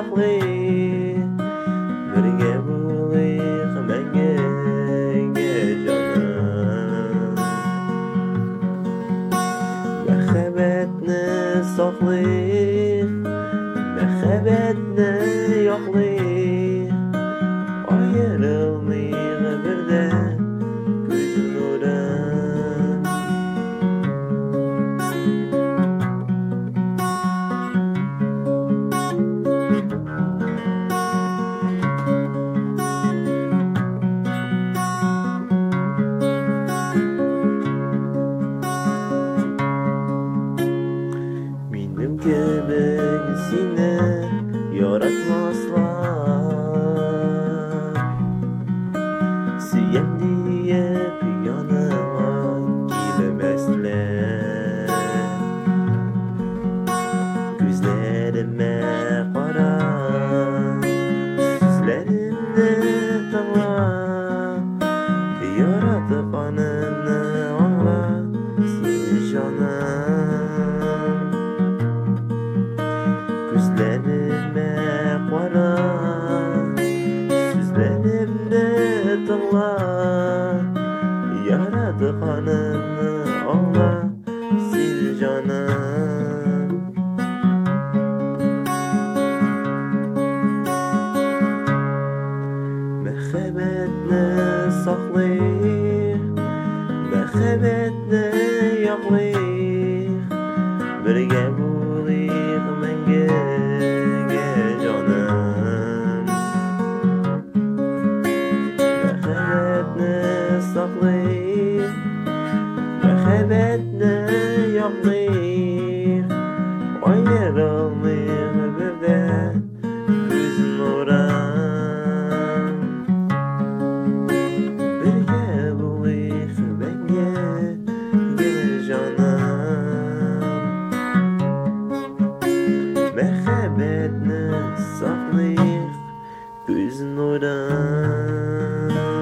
yo'qlik birga bo'laylik menga jonim muhabbatni saqlaylik muhabbatni yo'qlik ayrilmaylik birdan ko'z nurim benim gibi seni yaratmazlar Siyem diye yanıma gelmezler Gözlerime qara Sözlerimni tingla Yaratganimni anla Seni canım Gözlerime qara Sözlerimni tingla Yaratganimni anla Seni canım Muhabbatni saqlaylik muhabbatni yo'qlik birga bo'laylik menga jonim muhabbatni saqlaylik muhabbatni yo'qlik ayrilmaylik birdan ko'z nurim birga bo'laylik menga jonim muhabbatni saqlaylik ko'z nurim